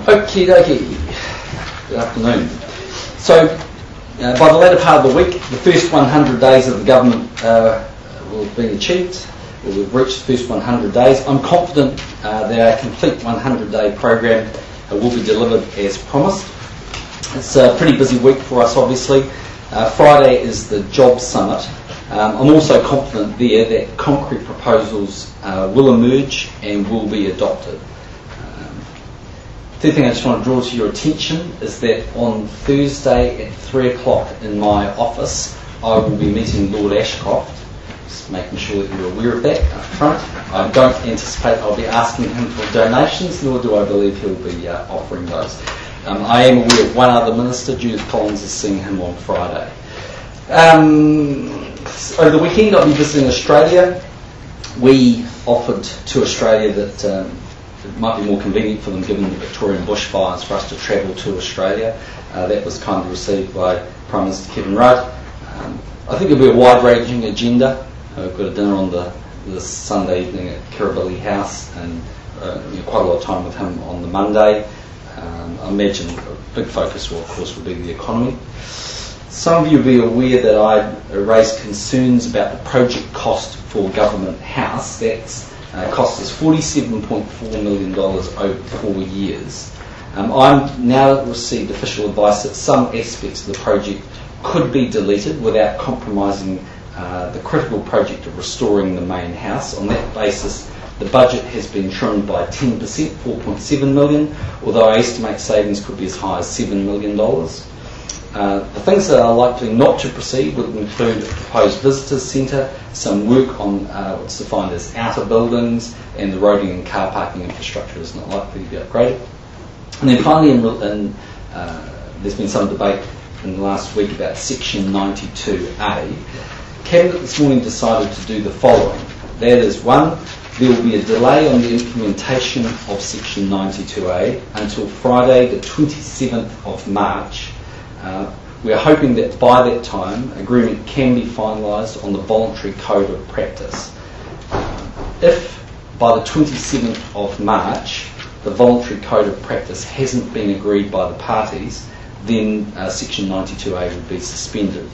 Okie dokie. Good afternoon. So, by the latter part of the week, the first 100 days of the government will have been achieved. We've reached the first 100 days. I'm confident that our complete 100-day program will be delivered as promised. It's a pretty busy week for us, obviously. Friday is the Jobs Summit. I'm also confident there that concrete proposals will emerge and will be adopted. The third thing I just want to draw to your attention is that on Thursday at 3 o'clock in my office, I will be meeting Lord Ashcroft, just making sure that you're aware of that up front. I don't anticipate I'll be asking him for donations, nor do I believe he'll be offering those. I am aware of one other minister, Judith Collins, is seeing him on Friday. Over the weekend I'll be visiting Australia. We offered to Australia that it might be more convenient for them, given the Victorian bushfires, for us to travel to Australia. That was kindly received by Prime Minister Kevin Rudd. I think it'll be a wide-ranging agenda. We've got a dinner on this Sunday evening at Kirribilli House, and quite a lot of time with him on the Monday. I imagine a big focus will, of course, will be the economy. Some of you will be aware that I raised concerns about the project cost for Government House. That's cost us $47.4 million over 4 years. I've now received official advice that some aspects of the project could be deleted without compromising the critical project of restoring the main house. On that basis, the budget has been trimmed by 10%, $4.7 million, although I estimate savings could be as high as $7 million. The things that are likely not to proceed would include a proposed visitors centre, some work on what's defined as outer buildings, and the roading and car parking infrastructure is not likely to be upgraded. And then finally, there's been some debate in the last week about Section 92A. Cabinet this morning decided to do the following. That is, one, there will be a delay on the implementation of Section 92A until Friday the 27th of March. We are hoping that by that time agreement can be finalised on the voluntary code of practice. If by the 27th of March the voluntary code of practice hasn't been agreed by the parties, then Section 92A would be suspended.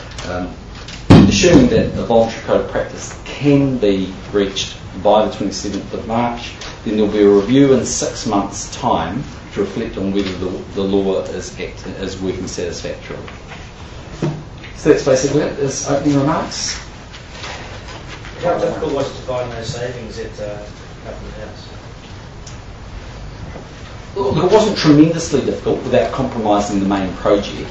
Assuming that the voluntary code of practice can be reached by the 27th of March, then there will be a review in 6 months' time to reflect on whether the law is working satisfactorily. So that's basically it as opening remarks. How difficult was it to find those savings at Government House? Look, it wasn't tremendously difficult without compromising the main project.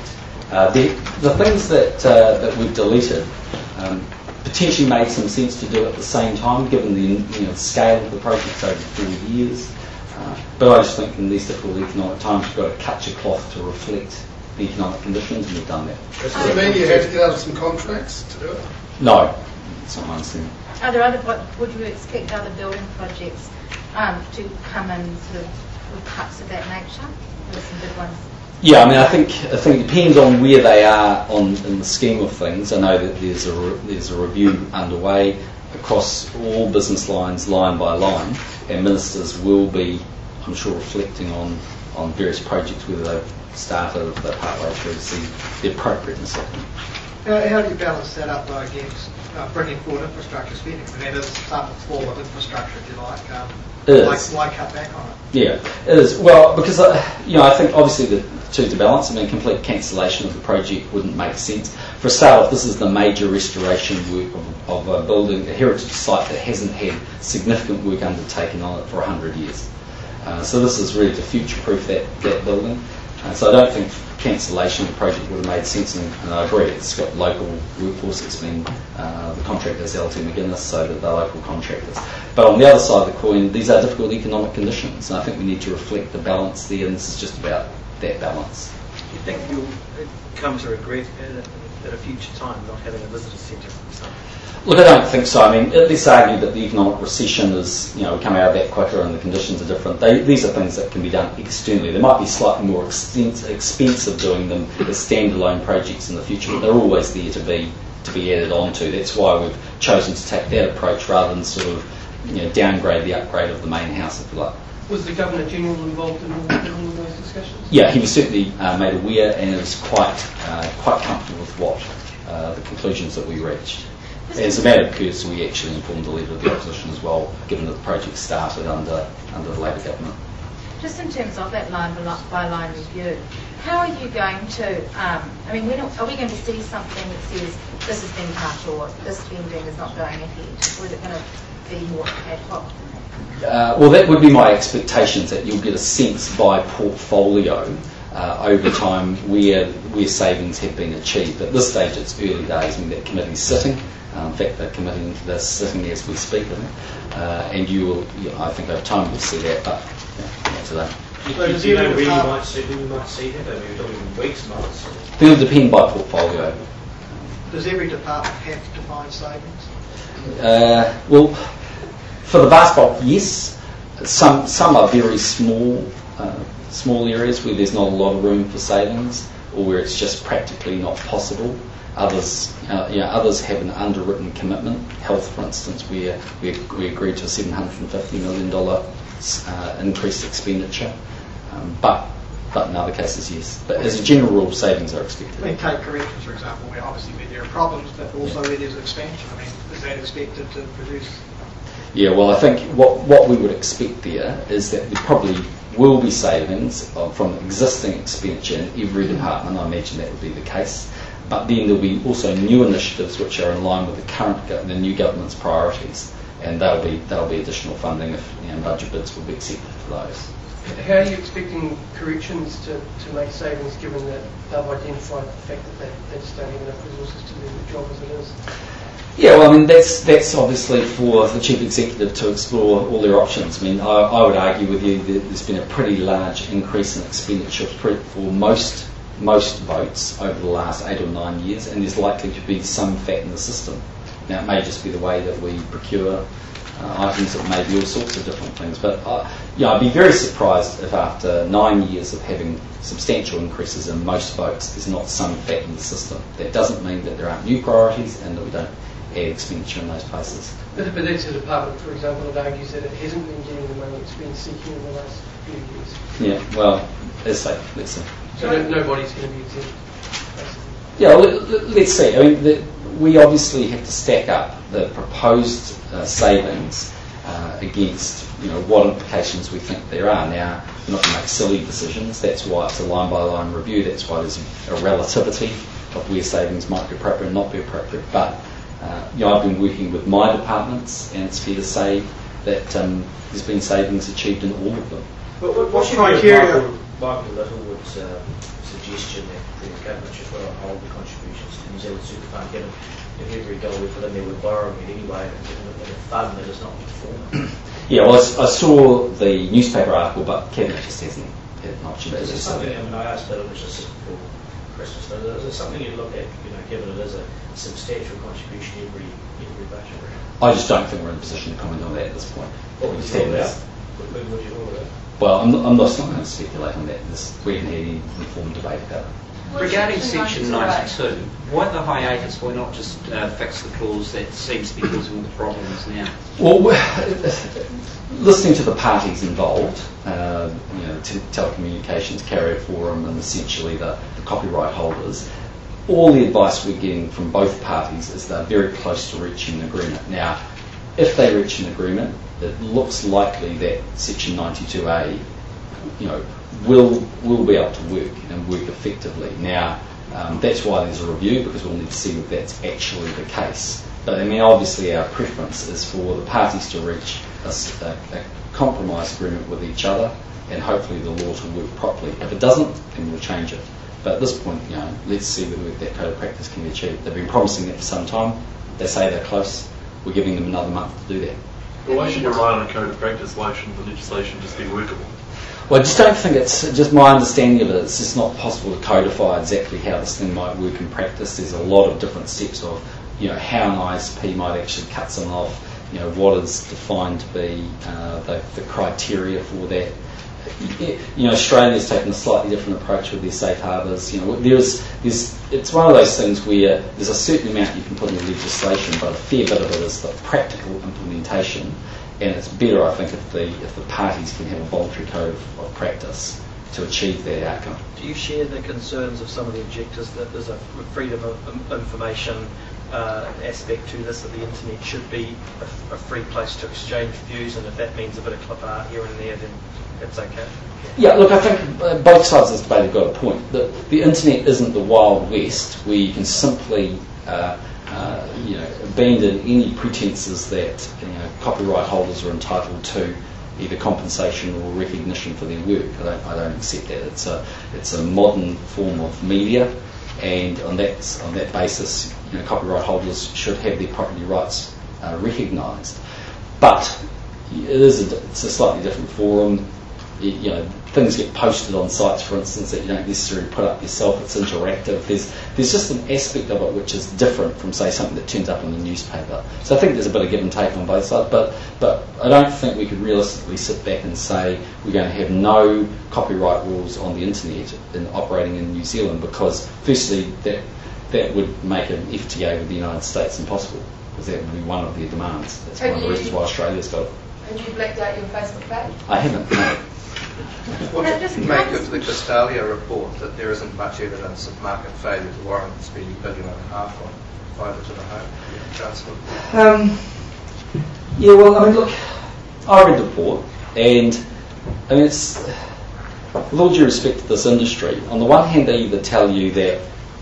The things that we've deleted potentially made some sense to do at the same time, given the scale of the project over 4 years. But I just think in these difficult economic times you've got to cut your cloth to reflect the economic conditions, and we've done that. Does it mean you had to get out of some contracts to do it? No, it's not my understanding. Are there would you expect other building projects to come in sort of with cuts of that nature? There are some big ones. Yeah, I mean, I think it depends on where they are in the scheme of things. I know that there's a review underway across all business lines, line by line, and ministers will be, I'm sure, reflecting on various projects, whether they've started or they're partway through, to see the appropriateness of them. How do you balance that up, though, against bringing forward infrastructure spending? I mean, there's some form of infrastructure, if you like. Why cut back on it? Yeah, it is. Well, because I think obviously the two to balance. I mean, complete cancellation of the project wouldn't make sense. For a start off, this is the major restoration work of a building, a heritage site that hasn't had significant work undertaken on it for 100 years. So this is really to future-proof that building. So I don't think cancellation of the project would have made sense, and I agree, it's got local workforce. It's been the contractors LT McGuinness, so that they're local contractors. But on the other side of the coin, these are difficult economic conditions, and I think we need to reflect the balance there, and this is just about that balance. Do you think you'll come to regret at a future time not having a visitor centre, for example? Look, I don't think so. I mean, let's argue that the economic recession is, we come out of that quicker and the conditions are different. These are things that can be done externally. They might be slightly more expensive doing them as standalone projects in the future, but they're always there to be added onto. That's why we've chosen to take that approach rather than sort of downgrade the upgrade of the main house, if you like. Was the Governor-General involved in all of those discussions? Yeah, he was certainly made aware and was quite comfortable with what the conclusions that we reached. As a matter of course, we actually informed the Leader of the Opposition as well, given that the project started under the Labor government. Just in terms of that line-by-line review, how are you going to, are we going to see something that says this has been cut or this spending is not going ahead? Or is it going to be more ad hoc than that? Well, that would be my expectations, that you'll get a sense by portfolio over time where savings have been achieved. At this stage, it's early days. That committee's sitting. In fact, they're sitting as we speak, and you will, I think, over time we'll see that. But not today. Do you know when we might see that? We're talking weeks, months. It will depend by portfolio. Does every department have to find savings? Well, for the vast bulk, yes. Some are very small areas where there's not a lot of room for savings, or where it's just practically not possible. Others have an underwritten commitment. Health, for instance, where we agreed to a $750 million increased expenditure. But in other cases, yes. But as a general rule, savings are expected. Take corrections, for example, where obviously there are problems, but also where there's expansion. Is that expected to produce? Yeah, well, I think what we would expect there is that there probably will be savings from existing expenditure in every department. I imagine that would be the case. But then there'll be also new initiatives which are in line with the new government's priorities, and there'll be additional funding if budget bids will be accepted for those. How are you expecting corrections to make savings, given that they've identified the fact that they just don't have enough resources to do the job as it is? Yeah, well, that's obviously for the Chief Executive to explore all their options. I would argue with you that there's been a pretty large increase in expenditure for most votes over the last 8 or 9 years, and there's likely to be some fat in the system. Now, it may just be the way that we procure items, it may be all sorts of different things, but I'd be very surprised if after 9 years of having substantial increases in most votes, there's not some fat in the system. That doesn't mean that there aren't new priorities and that we don't add expenditure in those places. But that's a department, for example, that argues that it hasn't been getting the money it's been seeking in the last few years. Yeah, well, let's see. So nobody's going to be exempt, basically. Yeah, let's see. We obviously have to stack up the proposed savings against what implications we think there are. Now, we're not going to make silly decisions. That's why it's a line-by-line review. That's why there's a relativity of where savings might be appropriate and not be appropriate. But I've been working with my departments, and it's fair to say that there's been savings achieved in all of them. But what's your criteria? Michael Littlewood's suggestion that the government should put on hold the contributions to New Zealand Super Fund, given if every dollar we put in there we're borrowing it anyway, in a fund that is not performing. Yeah, well, I saw the newspaper article, but Cabinet just hasn't had much of it. Is there something, I asked that, it was just before Christmas, is there something you look at, given it is a substantial contribution every budget? I just don't think we're in a position to comment on that at this point. What would you rule out? What would you rule out? Well, I'm not going to speculate on that. We haven't had any informed debate about it. Regarding Section 92, why the hiatus? Why not just fix the clause that seems to be causing all the problems now? Well, listening to the parties involved, telecommunications carrier forum and essentially the copyright holders, all the advice we're getting from both parties is they're very close to reaching an agreement. Now, if they reach an agreement, it looks likely that Section 92A, will be able to work and work effectively. Now, that's why there's a review, because we'll need to see if that's actually the case. But obviously our preference is for the parties to reach a compromise agreement with each other, and hopefully the law to work properly. If it doesn't, then we'll change it. But at this point, let's see whether that code of practice can be achieved. They've been promising that for some time. They say they're close. We're giving them another month to do that. Well, why should you rely on a code of practice? Why shouldn't the legislation just be workable? Well, I just don't think it's just my understanding of it. It's just not possible to codify exactly how this thing might work in practice. There's a lot of different steps of, how an ISP might actually cut someone off. What is defined to be the criteria for that. Australia's taken a slightly different approach with their safe harbours. It's one of those things where there's a certain amount you can put in the legislation, but a fair bit of it is the practical implementation. and it's better, I think, if the parties can have a voluntary code of practice to achieve that outcome. Do you share the concerns of some of the objectors that there's a freedom of information aspect to this, that the internet should be a free place to exchange views, and if that means a bit of clip art here and there, then that's okay? Yeah, look, I think both sides of this debate have got a point. The internet isn't the Wild West where you can simply abandon any pretences that copyright holders are entitled to either compensation or recognition for their work. I don't accept that. It's a modern form of media, and on that basis, copyright holders should have their property rights recognised. But it's a slightly different forum. Things get posted on sites, for instance, that you don't necessarily put up yourself. It's interactive. There's just an aspect of it which is different from, say, something that turns up in the newspaper. So I think there's a bit of give and take on both sides, but I don't think we could realistically sit back and say we're going to have no copyright rules on the internet operating in New Zealand, because firstly that would make an FTA with the United States impossible, because that would be one of their demands. That's one of the reasons why Australia's got it. Have you blacked out your Facebook page? I haven't, no. What do you make of the Costalia report that there isn't much evidence of market failure to warrant spending $1.5 billion on fibre to the home? Chancellor? Look, I read the report, and it's, with all due respect to this industry, on the one hand they either tell you that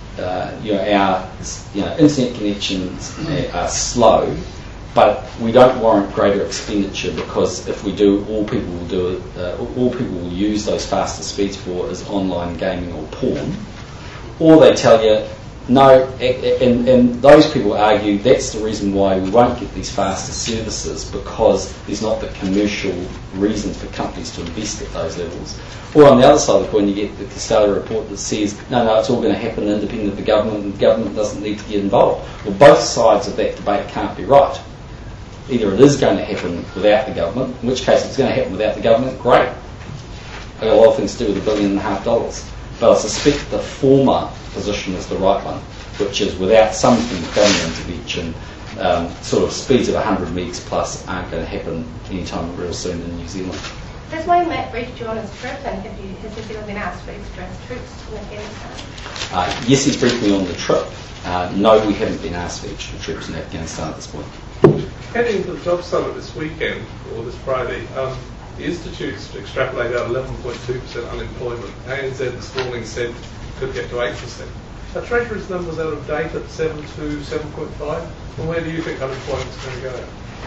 our internet connections are slow, but we don't warrant greater expenditure, because if we do, all people will do it. All people will use those faster speeds for is online gaming or porn. Or they tell you no, and those people argue that's the reason why we won't get these faster services, because there's not the commercial reason for companies to invest at those levels. Or on the other side of the coin, you get the Costalia report that says no, it's all going to happen independent of the government, and the government doesn't need to get involved. Well, both sides of that debate can't be right. Either it is going to happen without the government, in which case if it's going to happen without the government, great. I've got a lot of things to do with $1.5 billion. But I suspect the former position is the right one, which is without some form of government intervention, sort of speeds of 100 megs plus aren't going to happen anytime real soon in New Zealand. Has my mate briefed you on his trip, and has New Zealand been asked for extra troops in Afghanistan? Yes, he's briefed me on the trip. No, we haven't been asked for extra troops in Afghanistan at this point. Heading to the job summit this weekend, or this Friday, the Institute's extrapolate out 11.2% unemployment. ANZ this morning said it could get to 8%. Are Treasurer's numbers out of date at 7 to 7.5? And where do you think unemployment's going to go?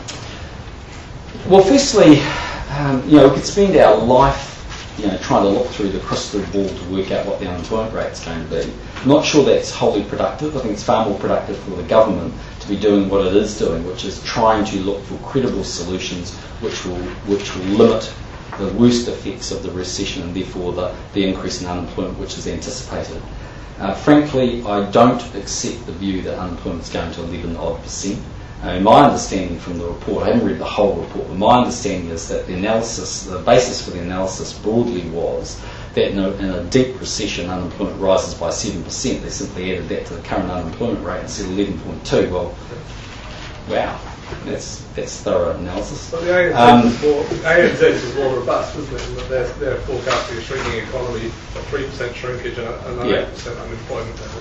Well, firstly, we could spend our life trying to look through the crystal ball to work out what the unemployment rate's going to be. I'm not sure that's wholly productive. I think it's far more productive for the government to be doing what it is doing, which is trying to look for credible solutions which will limit the worst effects of the recession and therefore the increase in unemployment which is anticipated. Frankly, I don't accept the view that unemployment is going to 11-odd%. My understanding from the report, I haven't read the whole report, but my understanding is that the basis for the analysis broadly was that in a deep recession, unemployment rises by 7%. They simply added that to the current unemployment rate and said 11.2. Well, wow, that's thorough analysis. But the ANZ is more robust, isn't it? In that they're forecasting a shrinking economy, a 3% shrinkage and an 8% unemployment level.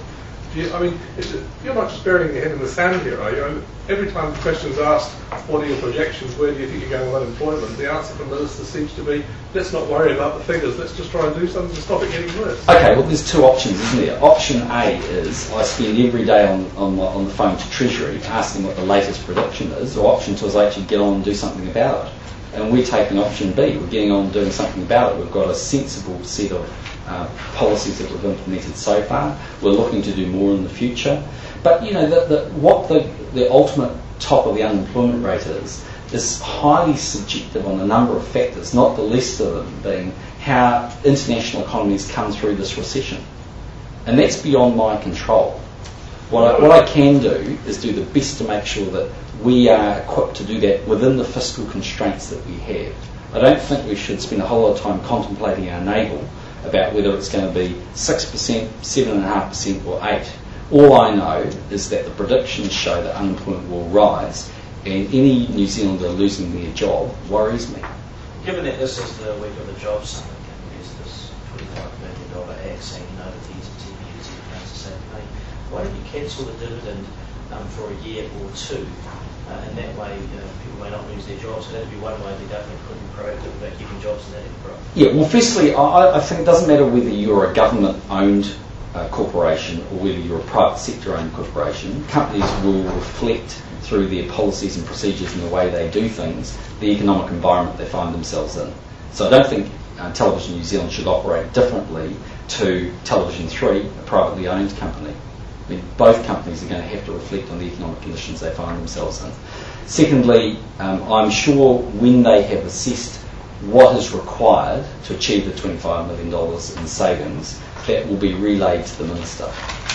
You're not just burying your head in the sand here, are you? Every time the question is asked, what are your projections, where do you think you're going with unemployment, the answer from ministers seems to be, let's not worry about the figures, let's just try and do something to stop it getting worse. Okay, well there's two options, isn't there? Option A is I spend every day on the phone to Treasury asking what the latest prediction is, or option 2 is I actually get on and do something about it. And we're taking option B, we're getting on and doing something about it. We've got a sensible set of policies that we've implemented so far. We're looking to do more in the future. But what the ultimate top of the unemployment rate is highly subjective on a number of factors, not the least of them being how international economies come through this recession. And that's beyond my control. What I can do is do the best to make sure that we are equipped to do that within the fiscal constraints that we have. I don't think we should spend a whole lot of time contemplating our navel about whether it's going to be 6%, 7.5% or 8%. All I know is that the predictions show that unemployment will rise, And any New Zealander losing their job worries me. Given that this is the week of the Jobs Summit, there's this $25 million act saying no to T's and TBUs and to save money, why don't you cancel the dividend for a year or two? And that way, people may not lose their jobs. So that would be one way the government could be proactive about keeping jobs in that enterprise. Yeah, well, firstly, I think it doesn't matter whether you're a government-owned corporation or whether you're a private sector-owned corporation. Companies will reflect through their policies and procedures and the way they do things, the economic environment they find themselves in. So I don't think Television New Zealand should operate differently to Television 3, a privately owned company. I mean, both companies are going to have to reflect on the economic conditions they find themselves in. Secondly, I'm sure when they have assessed what is required to achieve the $25 million in savings, that will be relayed to the Minister.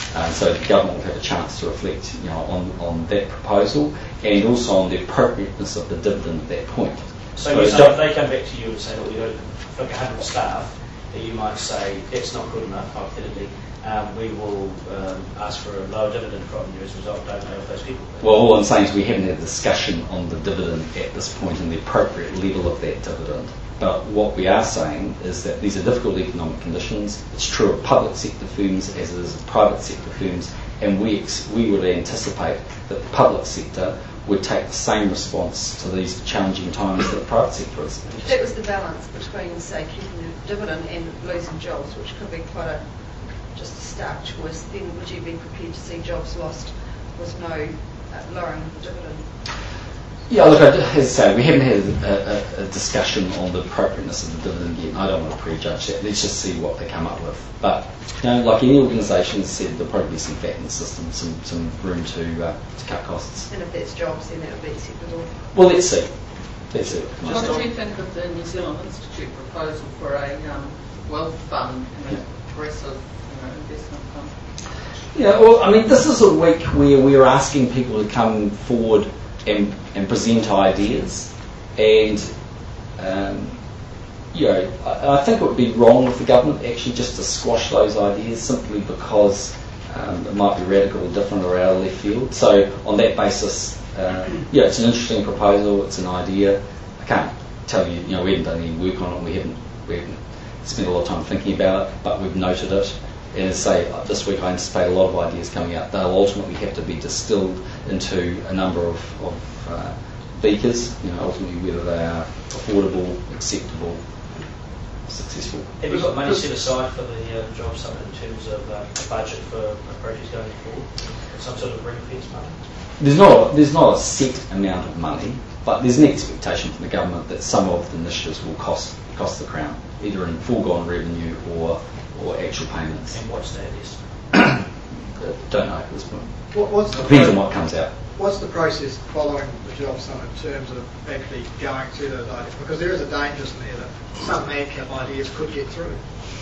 So the government will have a chance to reflect on that proposal and also on the appropriateness of the dividend at that point. So you say if they come back to you and say, look, we've got 100 staff, that you might say, that's not good enough, hypothetically, we will ask for a lower dividend from you as a result. Don't know if those people. Well, all I'm saying is we haven't had a discussion on the dividend at this point and the appropriate level of that dividend. But what we are saying is that these are difficult economic conditions. It's true of public sector firms as it is of private sector firms, and we would anticipate that the public sector would take the same response to these challenging times that the private sector is. If that was the balance between, say, keeping the dividend and losing jobs, which could be quite just a stark choice, then would you be prepared to see jobs lost with no lowering of the dividend? Yeah, look, as I say, we haven't had a discussion on the appropriateness of the dividend yet. I don't want to prejudge that. Let's just see what they come up with. But, like any organisation said, there'll probably be some fat in the system, some room to cut costs. And if that's jobs, then that would be acceptable. Well, let's see. What do you think of the New Zealand Institute proposal for a wealth fund and a progressive investment fund? Yeah, well, I mean, this is a week where we're asking people to come forward and present ideas, and I think it would be wrong of the government actually just to squash those ideas simply because it might be radical or different or out of left field. So on that basis, it's an interesting proposal, it's an idea. I can't tell you, we haven't done any work on it, we haven't spent a lot of time thinking about it, but we've noted it. And as I say, this week I anticipate a lot of ideas coming out. They'll ultimately have to be distilled into a number of beakers, ultimately whether they are affordable, acceptable, successful. Have you got money set aside for the Jobs Summit in terms of a budget for projects going forward? Some sort of ring-fence money? There's not a set amount of money, but there's an expectation from the government that some of the initiatives will cost the Crown, either in foregone revenue or actual payments. And what's that estimate? Don't know at this point. Depends on what comes out. What's the process following the Jobs Summit in terms of actually going through those ideas? Because there is a danger in there that some madcap ideas could get through.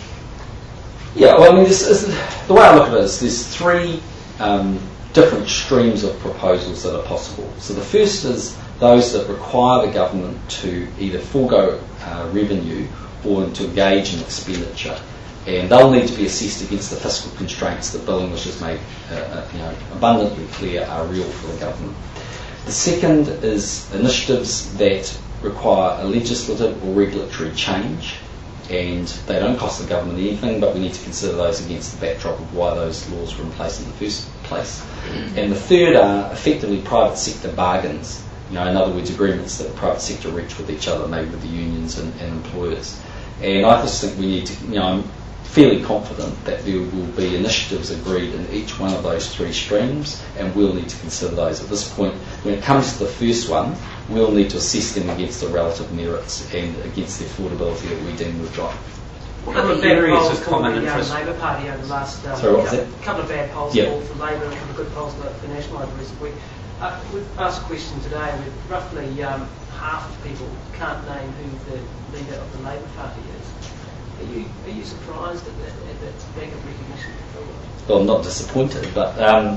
Yeah, well, I mean, the way I look at it is there's three different streams of proposals that are possible. So the first is those that require the government to either forego revenue or to engage in expenditure. And they'll need to be assessed against the fiscal constraints that Bill English has made abundantly clear are real for the government. The second is initiatives that require a legislative or regulatory change, and they don't cost the government anything, but we need to consider those against the backdrop of why those laws were in place in the first place. And the third are effectively private sector bargains, in other words, agreements that the private sector reach with each other, maybe with the unions and employers. And I just think we need to, I'm fairly confident that there will be initiatives agreed in each one of those three streams, and we'll need to consider those. At this point, when it comes to the first one, we'll need to assess them against the relative merits and against the affordability that we deem we've got. A couple of bad polls for the Labour Party over the last couple of bad polls for Labour and a couple of good polls for the National over recent week. We've asked a question today with roughly half of people can't name who the leader of the Labour Party is. Are you surprised at that lack of recognition? Well, I'm not disappointed, but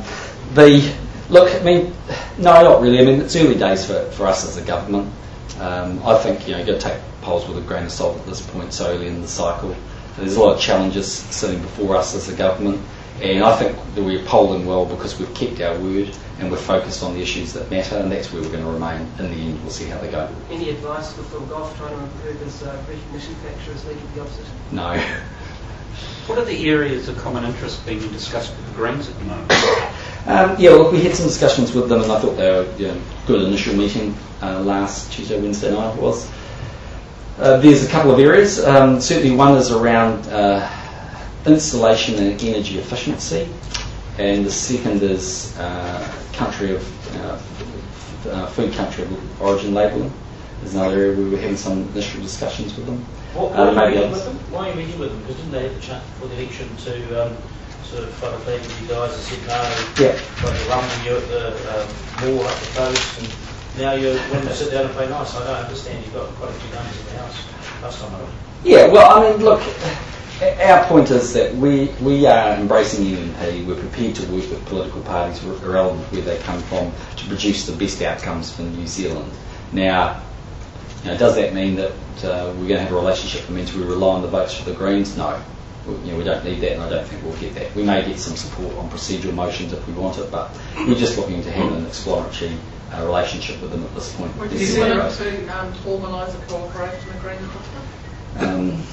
no, not really. I mean, it's early days for us as a government. I think you've got to take polls with a grain of salt at this point, so early in the cycle. There's a lot of challenges sitting before us as a government, and I think that we're polling well because we've kept our word and we're focused on the issues that matter, and that's where we're going to remain in the end. We'll see how they go. Any advice for Phil Goff trying to improve his recognition factor as Leader of the Opposition? No. What are the areas of common interest being discussed with the Greens at the moment? Look, we had some discussions with them, and I thought they were good initial meeting last Tuesday, Wednesday night it was. There's a couple of areas. Certainly one is around installation and energy efficiency, and the second is country of food country of origin labelling. There's another area where we're having some initial discussions with them. Why are you meeting with them? Because didn't they have the chance before the election to sort of try to plead with you guys and said no, try to run with you at the more up the coast, and now you're wanting to sit down and play nice? I don't understand. You've got quite a few numbers in the house last time around. Yeah, well, I mean, look, our point is that we are embracing the MMP. We're prepared to work with political parties, irrelevant where they come from, to produce the best outcomes for New Zealand. Now, does that mean that we're going to have a relationship that means we rely on the votes for the Greens? No. We don't need that, and I don't think we'll get that. We may get some support on procedural motions if we want it, but we're just looking to have an exploratory relationship with them at this point. Would you want to organise a cooperation agreement with them?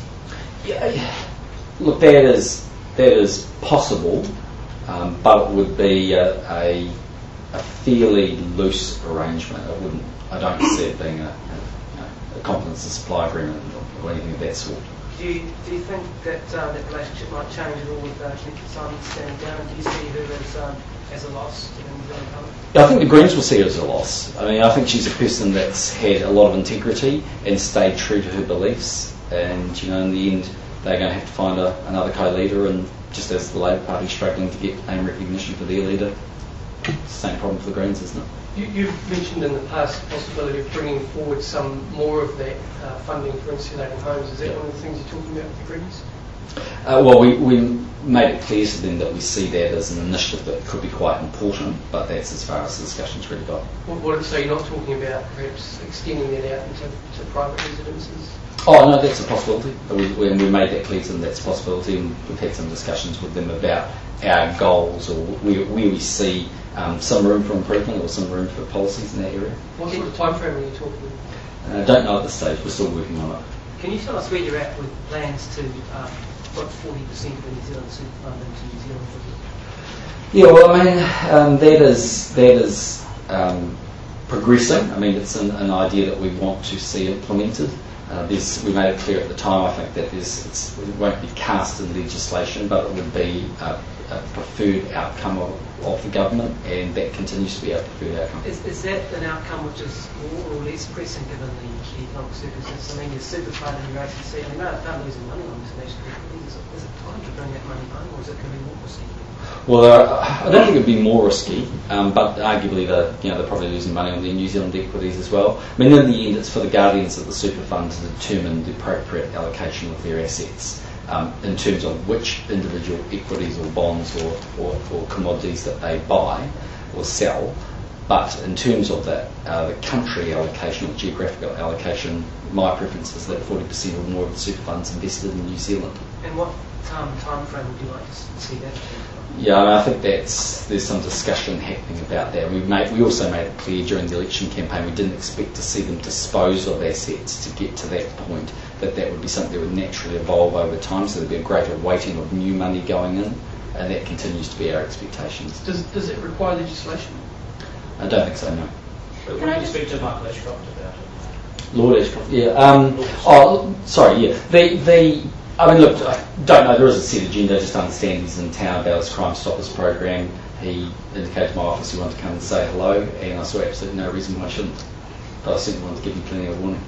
Look, that is possible, but it would be a fairly loose arrangement. I don't see it being a confidence and supply agreement or anything of that sort. Do you think that that relationship might change at all with Nikki Simon standing down? Do you see her as a loss to the New Zealand government? I think the Greens will see her as a loss. I mean, I think she's a person that's had a lot of integrity and stayed true to her beliefs. And in the end, they're going to have to find another co-leader. And just as the Labor Party is struggling to get name recognition for their leader, it's the same problem for the Greens, isn't it? You've mentioned in the past the possibility of bringing forward some more of that funding for insulating homes. Is that one of the things you're talking about with the Greens? Well, we made it clear to them that we see that as an initiative that could be quite important, but that's as far as the discussion's really got. So you're not talking about perhaps extending that out into private residences? Oh, no, that's a possibility. We made that clear to them that's a possibility, and we've had some discussions with them about our goals or where we see some room for improvement or some room for policies in that area. What sort of time frame are you talking about? Don't know at this stage. We're still working on it. Can you tell us where you're at with plans to put 40% of the New Zealand Super Fund into New Zealand? Yeah, well, I mean, that is progressing. I mean, it's an idea that we want to see implemented. We made it clear at the time, I think, that it won't be cast in legislation, but it would be a preferred outcome of the government, and that continues to be our preferred outcome. Is that an outcome which is more or less pressing given the economic circumstances? I mean, your super fund and your ACC, I mean, they're losing money on international equities. Is it time to bring that money home, or is it going to be more risky? Well, I don't think it'd be more risky, but arguably they're probably losing money on their New Zealand equities as well. I mean, in the end, it's for the guardians of the super fund to determine the appropriate allocation of their assets in terms of which individual equities or bonds or commodities that they buy or sell. But in terms of the country allocation or geographical allocation, my preference is that 40% or more of the super funds invested in New Zealand. And what time frame would you like to see that? Yeah, I think there's some discussion happening about that. We also made it clear during the election campaign we didn't expect to see them dispose of assets to get to that point, that would be something that would naturally evolve over time, so there'd be a greater weighting of new money going in, and that continues to be our expectations. Does it require legislation? I don't think so, no. But when you speak to Michael Ashcroft about it? Lord Ashcroft, yeah. Sorry, yeah. I mean, look, I don't know, there is a set agenda, just understand he's in town about his Crime Stoppers program. He indicated to my office he wanted to come and say hello, and I saw absolutely no reason why I shouldn't. But I certainly wanted to give him plenty of warning.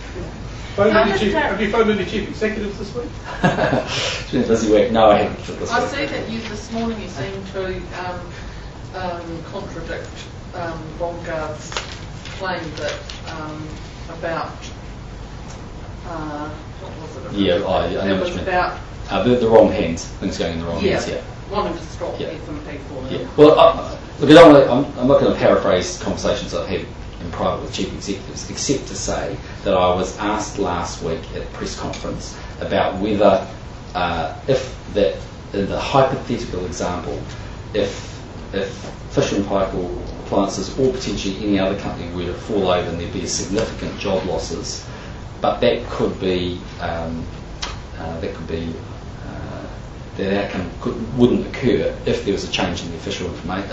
Have you phoned any chief executives this week? It's been a busy week. No, I haven't. I see that this morning you seem to contradict Bongard's claim that about what was it? Yeah, I know it was about the wrong hands. Things going in the wrong hands. Yeah. Wanting to stop FMP for them. Yeah. Well, look, I'm not going to paraphrase conversations I've had in private with chief executives, except to say that I was asked last week at a press conference about whether, in the hypothetical example, if if Fisher and Paykel Appliances or potentially any other company were to fall over and there'd be significant job losses, but that could be that outcome wouldn't occur if there was a change in the official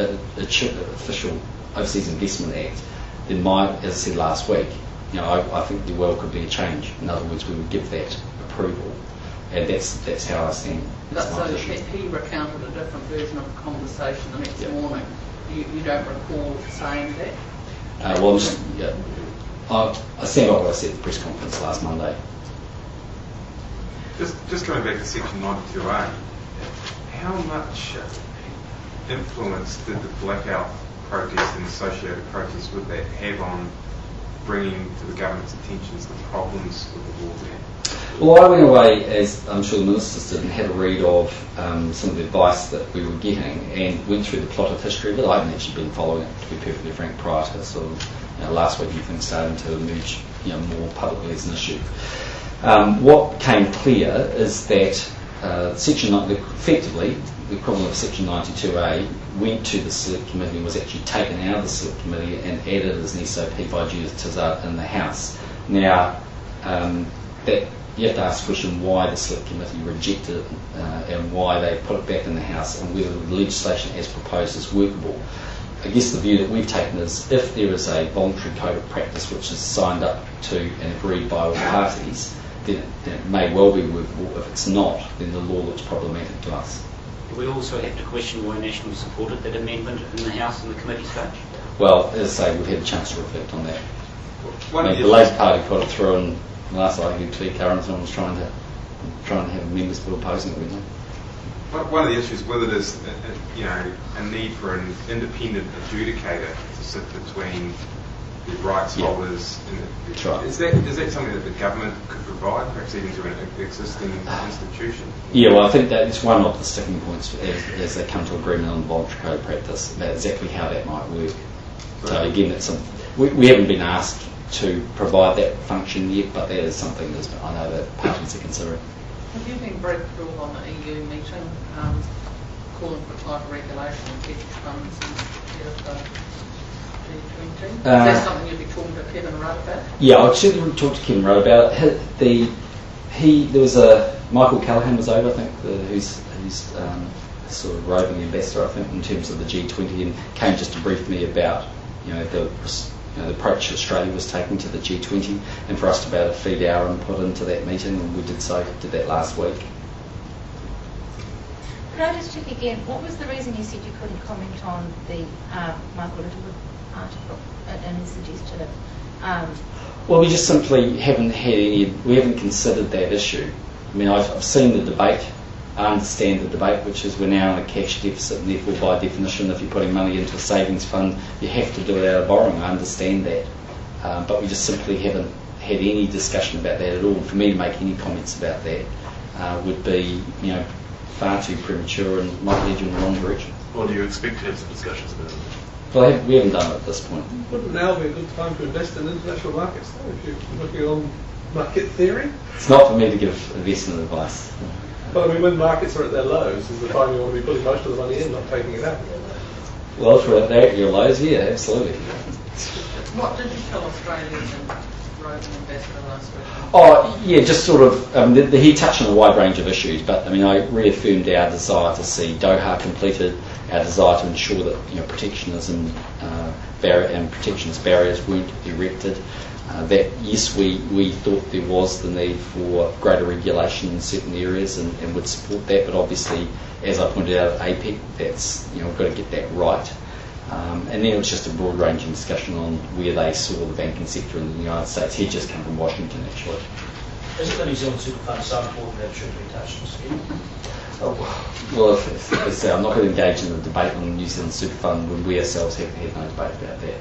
Overseas Investment Act. Then as I said last week, I think there well could be a change. In other words, we would give that approval, and that's how I stand. So he recounted a different version of the conversation the next morning. You don't recall saying that? I stand by what I said at the press conference last Monday. Just going back to Section 92A, how much influence did the blackout protest and associated protests with that have on bringing to the government's attention the problems with the law there? Well, I went away, as I'm sure the ministers did, and had a read of some of the advice that we were getting, and went through the plotted history of it. I haven't actually been following it, to be perfectly frank, prior to sort of last week when things started to emerge more publicly as an issue. What came clear is that effectively, the equivalent of Section 92A went to the Select Committee and was actually taken out of the Select Committee and added as an SOP by Judith Tizard in the House. Now, that you have to ask the question why the Select Committee rejected it and why they put it back in the House and whether the legislation as proposed is workable. I guess the view that we've taken is if there is a voluntary code of practice which is signed up to and agreed by all parties, then it may well be workable. If it's not, then the law looks problematic to us. We also have to question why National supported that amendment in the House and the committee stage. Well, as I say, we've had a chance to reflect on that. The Labour Party put it through, and last I heard, Claire Curran was trying to have members put opposing it. One of the issues with it is, a need for an independent adjudicator to sit between the rights holders. That's right. Is that something that the government could provide, perhaps even to an existing institution? Yeah, well, I think that it's one of the sticking points as they come to agreement on the voluntary code of practice about exactly how that might work. So again, we haven't been asked to provide that function yet, but that is something that I know that parties are considering. Have you been briefed at all on the EU meeting calling for tighter regulation of hedge funds instead of G20? Is that something you'd be talking to Kevin Rudd about? Yeah, I'd certainly talk to Kevin Rudd about it. There was Michael Callaghan was over, I think, who's sort of roving ambassador, I think, in terms of the G20, and came just to brief me about the approach Australia was taking to the G20, and for us to be able to feed our input into that meeting, and we did that last week. Could I just check again, what was the reason you said you couldn't comment on the Michael Littlewood article and his suggestion of... Well, we just simply haven't considered that issue. I mean, I've seen the debate. I understand the debate, which is we're now in a cash deficit, and therefore, by definition, if you're putting money into a savings fund, you have to do it out of borrowing. I understand that. But we just simply haven't had any discussion about that at all. For me to make any comments about that would be, far too premature and might lead you in the wrong direction. Well, do you expect to have some discussions about it? Well, we haven't done it at this point. Wouldn't now be a good time to invest in international markets, though, if you're looking on market theory? It's not for me to give investment advice. But I mean, when markets are at their lows, is the time you want to be putting most of the money in, not taking it out? Well, if we're at your lows, yeah, absolutely. What did you tell Australians and roving ambassador last week? Oh, yeah, just sort of, he touched on a wide range of issues, but I reaffirmed our desire to see Doha completed, our desire to ensure that protectionism and protectionist barriers weren't erected. That yes, we thought there was the need for greater regulation in certain areas and would support that, but obviously, as I pointed out at APEC, that's we've got to get that right. And then it was just a broad-ranging discussion on where they saw the banking sector in the United States. He'd just come from Washington, actually. Isn't the New Zealand super fund so important that it should be touched on scheme? Well, as I say, I'm not going to engage in the debate on the New Zealand super fund when we ourselves have had no debate about that.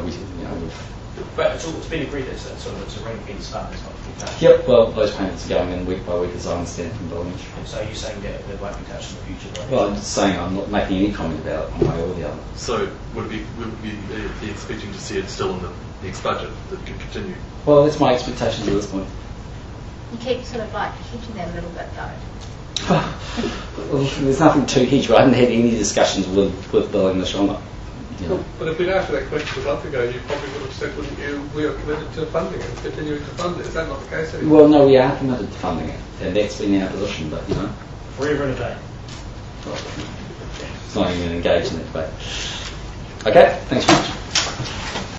But it's been agreed that it's a ring-fenced fund, it's not to be touched. Yep, well, those payments are going in week by week, as I understand from Bullingage. So you're saying that they won't be touched in the future? Well, I'm just saying I'm not making any comment about it one way or the other. So would we be expecting to see it still in the next budget that could continue? Well, that's my expectations at this point. You keep sort of hedging that a little bit, though. there's nothing too huge. I haven't had any discussions with Bill English on it. You know. But if we'd asked you that question a month ago, you probably would have said, wouldn't you, we are committed to funding it and continuing to fund it. Is that not the case anymore? Well, no, we are committed to funding it, and that's been our position, but, you know. Forever and a day. It's not even engaged in that debate. Okay, thanks very much.